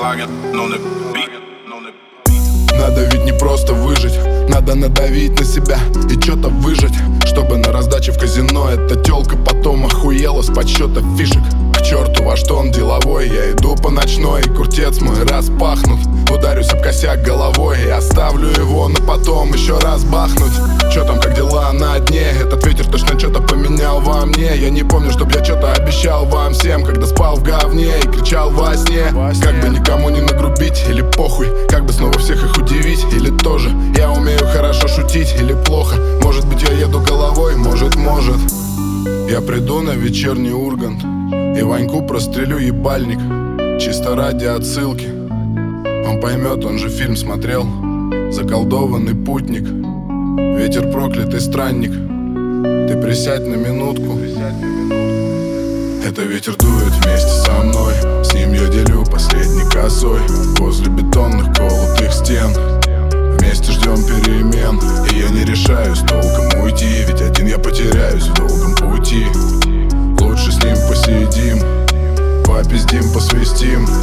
Надо ведь не просто выжить, надо надавить на себя и что-то выжать, чтобы на раздаче в казино эта тёлка потом охуела с подсчета фишек. К черту, во что он деловой, я иду по ночной, куртец мой распахнут. Ударюсь об косяк головой и оставлю его на потом еще раз бахнуть. Чё там, как дела на дне? Этот ветер точно что-то поменял во мне. Я не помню, чтоб я что-то обещал вам всем, когда спал в говне и кричал во сне. Как бы никому не нагрубить или похуй, как бы снова всех их удивить. Или тоже я умею хорошо шутить, или плохо. Может быть, я еду головой, может. Я приду на вечерний Ургант и Ваньку прострелю ебальник, чисто ради отсылки. Он поймет, он же фильм смотрел. Заколдованный путник, ветер проклятый странник. Ты присядь на минутку. Это ветер дует вместе со мной. С ним я делю последней косой возле бетонных колотых стен. Вместе ждем перемен, и я не решаюсь толком уйти, ведь один я потеряюсь в долгом пути. Лучше с ним посидим, попиздим, посвистим.